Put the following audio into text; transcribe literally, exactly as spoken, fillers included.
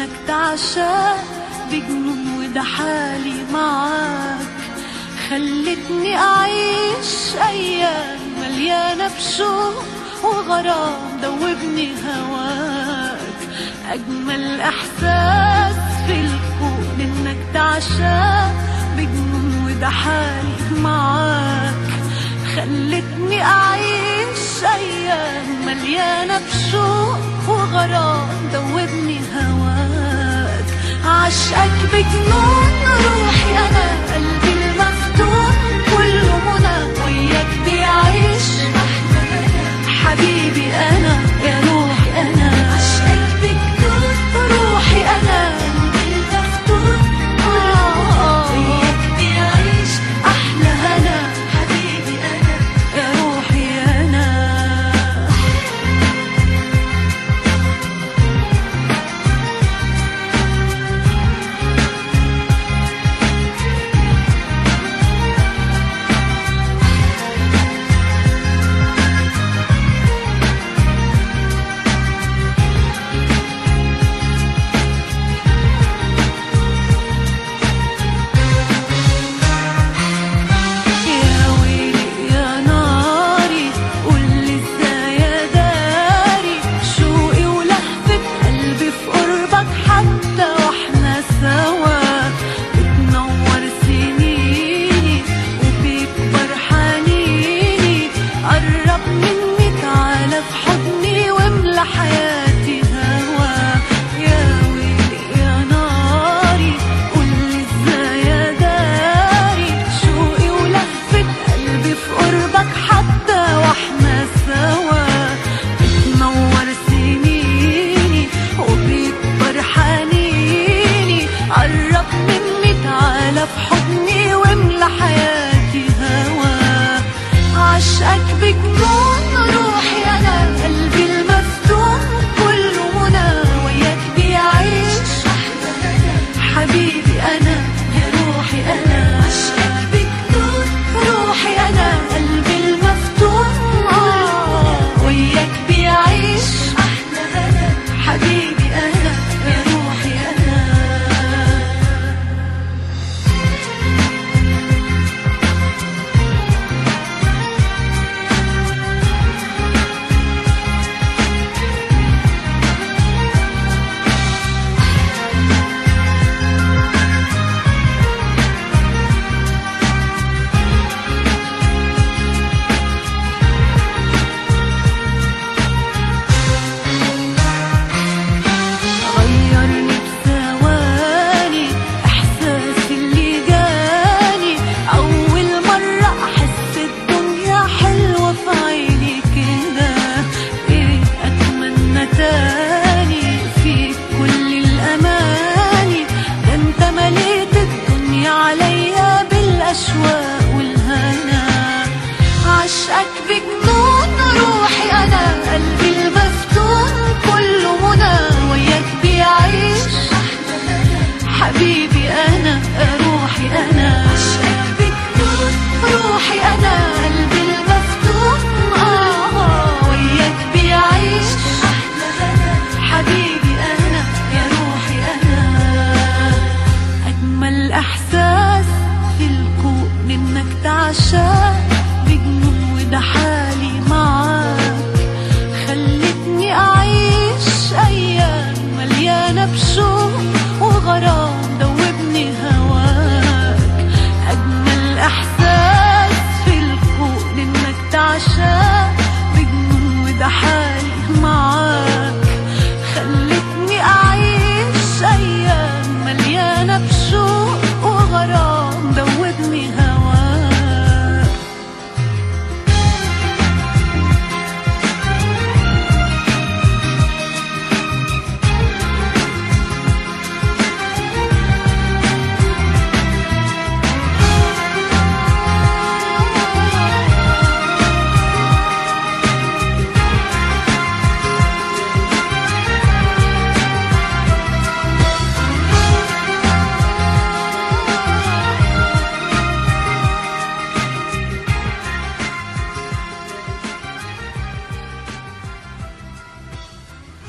انك تعشق بجنون، وده حالي معاك. خلتني اعيش ايام مليانة بشوق وغرام، دوبني هواك. اجمل احساس في الكون انك تعشق بجنون، وده حالي معاك. خلتني اعيش ايام مليانة بشوق وغرام، دوبني هواك. عشقك بجنون روحي انا، قلبي المفتون كله منى، وياك بيعيش حبيبي انا يا روحي انا. عشقك بجنون روحي انا، قلبي المفتون كله وياك بيعيش احلى هنا، حبيبي انا يا روحي انا. من